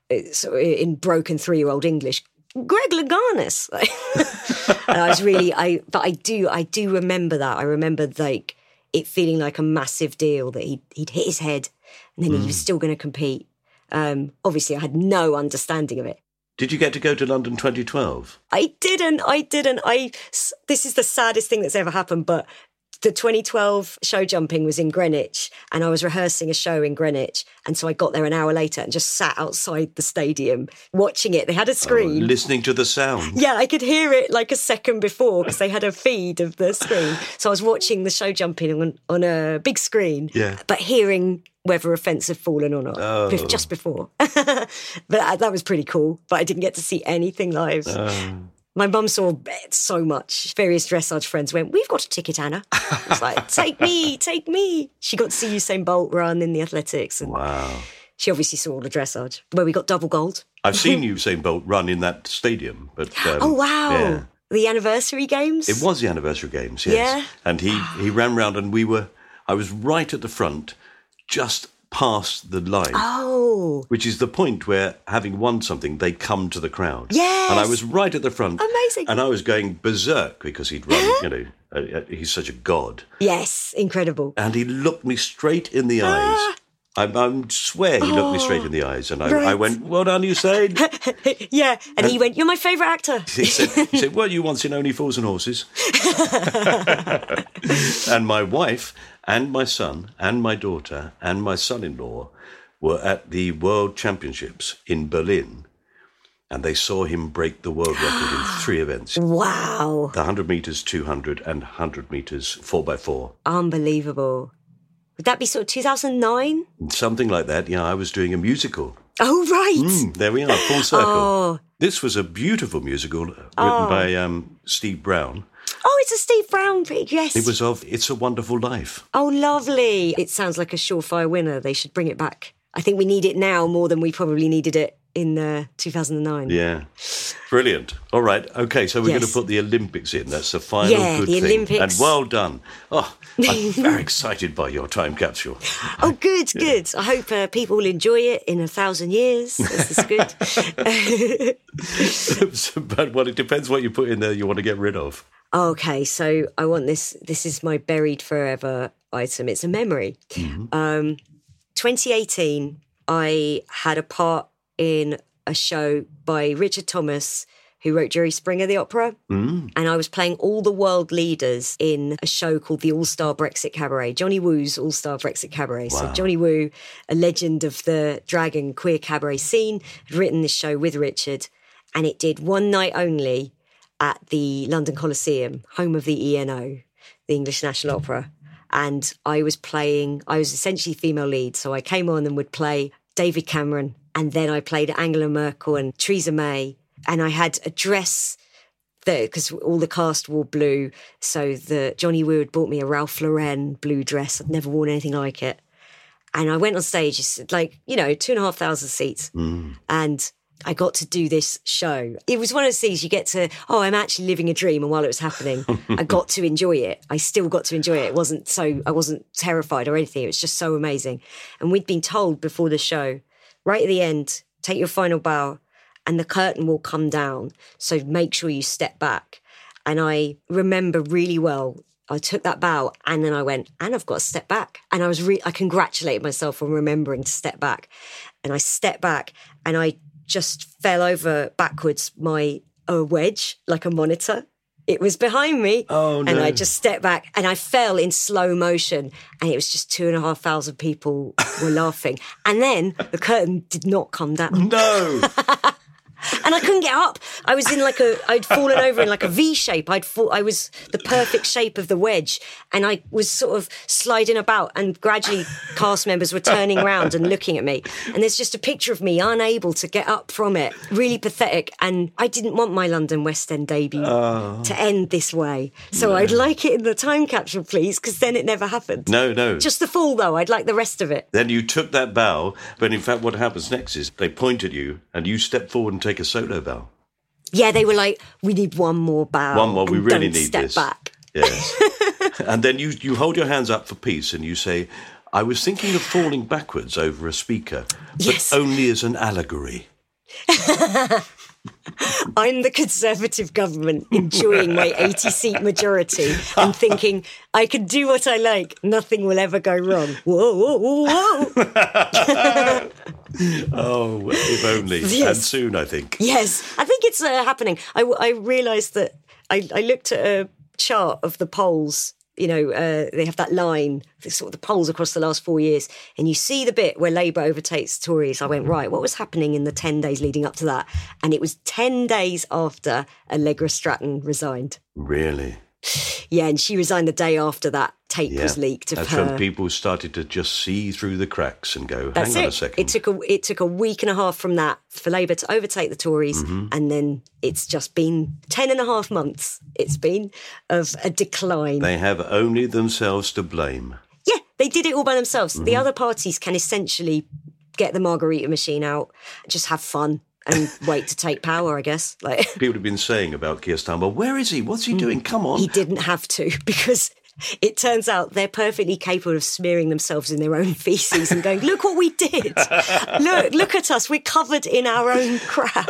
in broken 3-year-old English, Greg Louganis. And I was really, but I do remember that. I remember like it feeling like a massive deal that he'd hit his head and then he was still going to compete. Obviously, I had no understanding of it. Did you get to go to London 2012? I didn't. This is the saddest thing that's ever happened, but the 2012 show jumping was in Greenwich and I was rehearsing a show in Greenwich. And so I got there an hour later and just sat outside the stadium watching it. They had a screen. Listening to the sound. Yeah, I could hear it like a second before because they had a feed of the screen. So I was watching the show jumping on a big screen, but hearing whether a fence had fallen or not just before. But that was pretty cool. But I didn't get to see anything live. My mum saw so much. Various dressage friends went, "We've got a ticket, Anna." I was like, take me. She got to see Usain Bolt run in the athletics. And wow. She obviously saw all the dressage, where we got double gold. I've seen Usain Bolt run in that stadium. But oh, wow. Yeah. The anniversary games? It was the anniversary games, yes. Yeah. And he ran round and I was right at the front, just past the line. Oh. Which is the point where, having won something, they come to the crowd. Yes. And I was right at the front. Amazing. And I was going berserk because he'd run, he's such a god. Yes, incredible. And he looked me straight in the eyes. I swear he looked me straight in the eyes. And I went, "Well done, Usain." Yeah. And he went, "You're my favourite actor." He said, "Weren't you once in Only Fools and Horses?" And my wife and my son and my daughter and my son-in-law were at the World Championships in Berlin, and they saw him break the world record in 3 events. Wow. The 100 metres, 200 and 100 metres 4x4. Unbelievable. Would that be sort of 2009? Something like that, yeah. I was doing a musical. Oh, right. There we are, full circle. Oh. This was a beautiful musical written by Steve Brown. Oh, it's a Steve Brown, yes. It was of It's a Wonderful Life. Oh, lovely. It sounds like a surefire winner. They should bring it back. I think we need it now more than we probably needed it in 2009. Yeah. Brilliant. All right. Okay, so we're going to put the Olympics in. That's the final good the thing. Olympics. And well done. Oh, I'm very excited by your time capsule. Oh, good. I hope people will enjoy it in 1,000 years. This is good. But it depends what you put in there you want to get rid of. Okay, so I want this. This is my buried forever item. It's a memory. Mm-hmm. 2018, I had a part in a show by Richard Thomas, who wrote Jerry Springer, the opera. And I was playing all the world leaders in a show called the All-Star Brexit Cabaret, Johnny Woo's All-Star Brexit Cabaret. Wow. So Johnny Woo, a legend of the drag and queer cabaret scene, had written this show with Richard, and it did one night only at the London Coliseum, home of the ENO, the English National Opera. And I was essentially female lead. So I came on and would play David Cameron. And then I played Angela Merkel and Theresa May. And I had a dress there because all the cast wore blue. So Johnny Woo had bought me a Ralph Lauren blue dress. I'd never worn anything like it. And I went on stage, it's like, 2,500 seats. And I got to do this show. It was one of those things you get to, I'm actually living a dream. And while it was happening, I got to enjoy it. I still got to enjoy it. I wasn't terrified or anything. It was just so amazing. And we'd been told before the show, right at the end, take your final bow and the curtain will come down. So make sure you step back. And I remember really well, I took that bow and then I went, and I've got to step back. And I congratulated myself on remembering to step back. And I stepped back and I just fell over backwards my wedge like a monitor. It was behind me. Oh, no. And I just stepped back and I fell in slow motion and it was just 2,500 people were laughing. And then the curtain did not come down. No. And I couldn't get up. I was in I'd fallen over in like a V shape. I was the perfect shape of the wedge. And I was sort of sliding about and gradually cast members were turning around and looking at me. And there's just a picture of me unable to get up from it. Really pathetic. And I didn't want my London West End debut to end this way. So I'd like it in the time capsule, please, because then it never happened. No. Just the fall, though. I'd like the rest of it. Then you took that bow, but in fact what happens next is they point at you and you step forward and take a solo bow. Yeah, they were like, we need one more bow. One more, we really need step this. Back. Yes. And then you hold your hands up for peace and you say, I was thinking of falling backwards over a speaker, but only as an allegory. I'm the Conservative government enjoying my 80-seat majority and thinking, I can do what I like. Nothing will ever go wrong. Whoa, whoa, whoa, whoa. Oh, if only. Yes. And soon, I think. Yes, I think it's happening. I realised that I looked at a chart of the polls. You know, they have that line, sort of the polls across the last 4 years, and you see the bit where Labour overtakes Tories. I went, right, what was happening in the 10 days leading up to that? And it was 10 days after Allegra Stratton resigned. Really? Yeah, and she resigned the day after that tape was leaked of That's her. when people started to just see through the cracks and go, That's hang on it. a second. It took a week and a half from that for Labour to overtake the Tories, and then it's just been 10 and a half months. It's been of a decline. They have only themselves to blame. Yeah, they did it all by themselves. The other parties can essentially get the margarita machine out, just have fun and wait to take power, I guess. Like People have been saying about Keir Starmer, where is he? What's he doing? Come on. he didn't have to, because it turns out they're perfectly capable of smearing themselves in their own feces and going, look what we did. Look at us. We're covered in our own crap.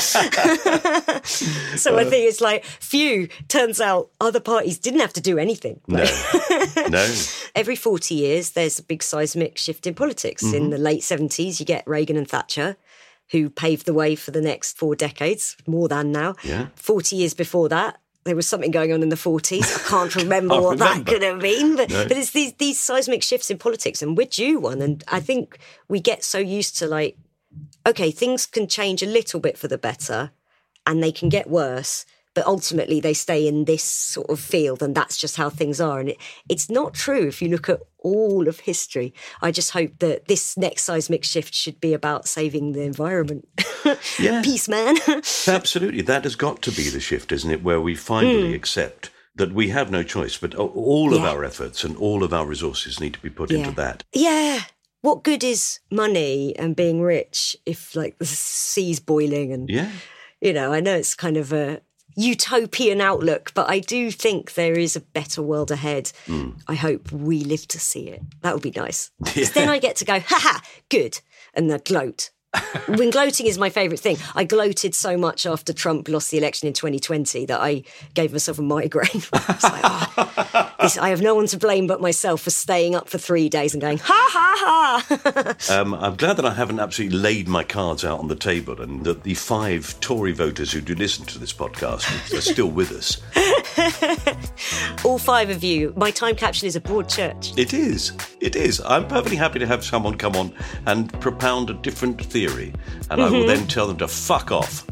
So I think it's like, turns out other parties didn't have to do anything. No. Every 40 years, there's a big seismic shift in politics. In the late 70s, you get Reagan and Thatcher, who paved the way for the next 4 decades, more than now. Yeah. 40 years before that, there was something going on in the 40s. I can't remember what that could have been. But it's these seismic shifts in politics, and we're due one. And I think we get so used to, like, OK, things can change a little bit for the better and they can get worse, but ultimately they stay in this sort of field, and that's just how things are. And it's not true if you look at all of history. I just hope that this next seismic shift should be about saving the environment. Yeah. Peace, man. Absolutely. That has got to be the shift, isn't it, where we finally accept that we have no choice, but all of our efforts and all of our resources need to be put into that. Yeah. What good is money and being rich if, like, the sea's boiling? And, you know, I know it's kind of a utopian outlook, but I do think there is a better world ahead. I hope we live to see it. That would be nice. Because then I get to go, ha, good, and then gloat. When gloating is my favourite thing. I gloated so much after Trump lost the election in 2020 that I gave myself a migraine. It's like, I have no one to blame but myself for staying up for 3 days and going, ha, ha, ha. I'm glad that I haven't absolutely laid my cards out on the table, and that the 5 Tory voters who do listen to this podcast are still with us. All 5 of you. My time capsule is a broad church. It is. It is. I'm perfectly happy to have someone come on and propound a different theory, and I will then tell them to fuck off.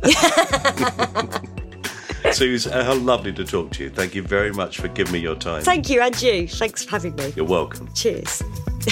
Suze, how lovely to talk to you. Thank you very much for giving me your time. Thank you, and you. Thanks for having me. You're welcome. Cheers.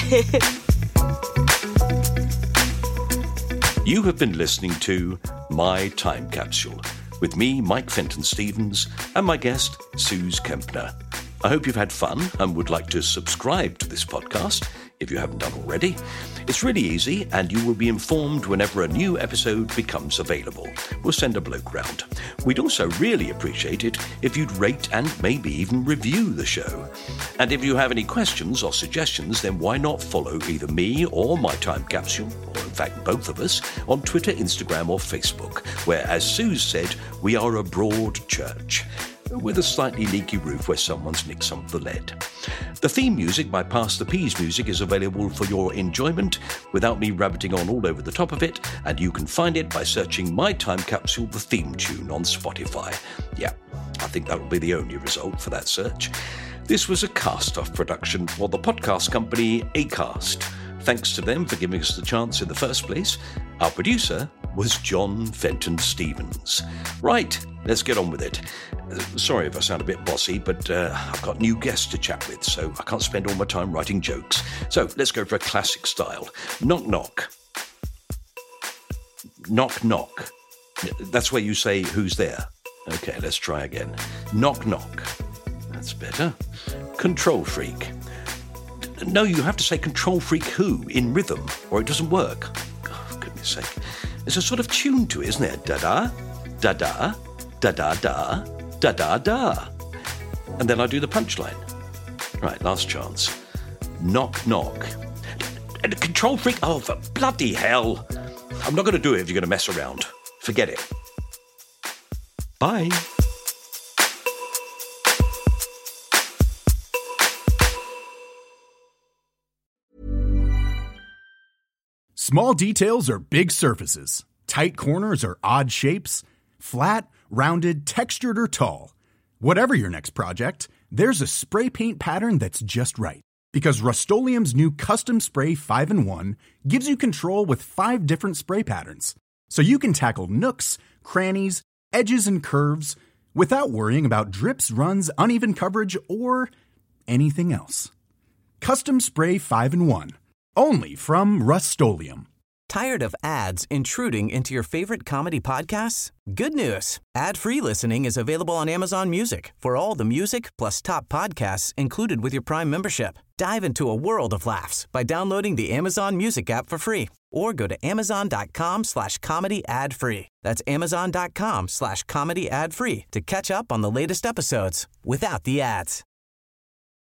You have been listening to My Time Capsule with me, Mike Fenton-Stevens, and my guest, Suze Kempner. I hope you've had fun and would like to subscribe to this podcast if you haven't done already. It's really easy, and you will be informed whenever a new episode becomes available. We'll send a bloke round. We'd also really appreciate it if you'd rate and maybe even review the show. And if you have any questions or suggestions, then why not follow either me or My Time Capsule, or in fact both of us, on Twitter, Instagram or Facebook, where, as Suze said, we are a broad church with a slightly leaky roof where someone's nicked some of the lead. The theme music by Pass the Peas Music is available for your enjoyment without me rabbiting on all over the top of it, and you can find it by searching My Time Capsule, the theme tune, on Spotify. Yeah, I think that will be the only result for that search. This was a cast-off production for the podcast company Acast. Thanks to them for giving us the chance in the first place. Our producer was John Fenton-Stevens. Right, let's get on with it. Sorry if I sound a bit bossy, but I've got new guests to chat with, so I can't spend all my time writing jokes. So let's go for a classic style. Knock, knock. Knock, knock. That's where you say, who's there? Okay, let's try again. Knock, knock. That's better. Control freak. No, you have to say control freak who in rhythm, or it doesn't work. Oh, for goodness sake. There's a sort of tune to it, isn't there? Da-da, da-da, da-da-da, da-da-da. And then I do the punchline. Right, last chance. Knock, knock. Control freak. Oh, for bloody hell. I'm not going to do it if you're going to mess around. Forget it. Bye. Small details are big surfaces. Tight corners are odd shapes. Flat, rounded, textured, or tall. Whatever your next project, there's a spray paint pattern that's just right. Because Rust-Oleum's new Custom Spray 5-in-1 gives you control with 5 different spray patterns. So you can tackle nooks, crannies, edges, and curves without worrying about drips, runs, uneven coverage, or anything else. Custom Spray 5-in-1. Only from Rust-Oleum. Tired of ads intruding into your favorite comedy podcasts? Good news. Ad-free listening is available on Amazon Music for all the music plus top podcasts included with your Prime membership. Dive into a world of laughs by downloading the Amazon Music app for free or go to amazon.com/comedy ad-free. That's amazon.com/comedy ad-free to catch up on the latest episodes without the ads.